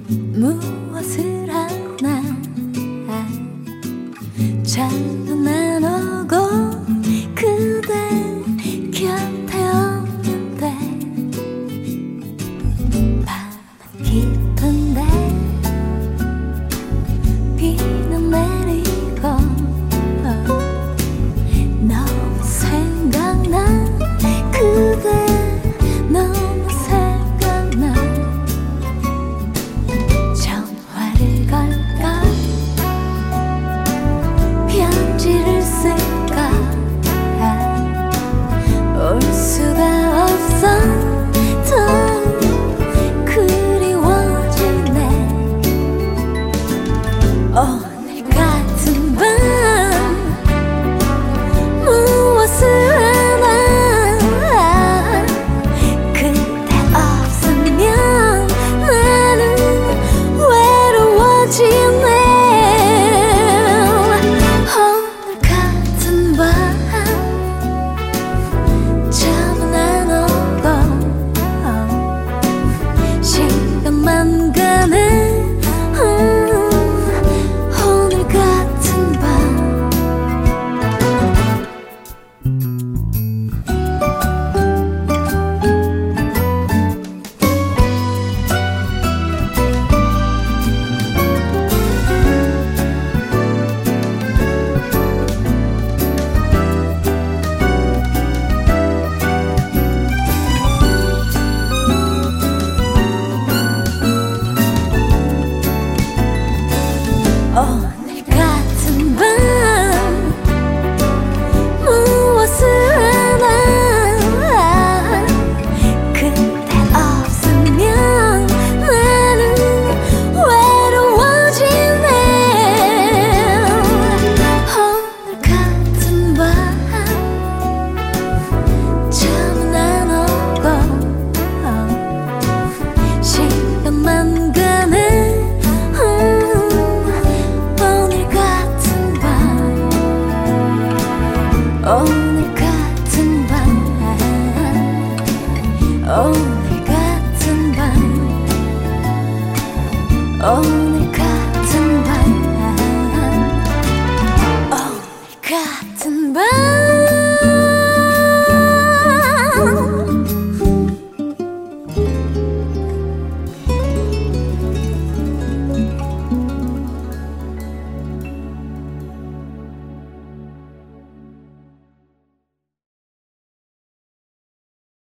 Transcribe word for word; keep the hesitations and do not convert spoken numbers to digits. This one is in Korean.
무엇을 하나 잘도 나누고 그대 곁에 없는데 밤은 깊은데 비는 내리고 너무 생각나 그대 너무 생각나 전화를 걸까 편지를 쓸까 올 수가 없어 더 그리워지네 오늘 같은 밤 무엇을 하나 그대 없으면 나는 외로워지네 오늘 같은 밤 잠은 안 오고 시간만 가네 오늘 같은 밤 오늘 같은 밤 무엇을 하나 그대 없으면 나는 외로워지네 오늘 같은 밤 잠은 안 오고 시간만 가네 오늘 같은 밤 오늘 같은 밤 오늘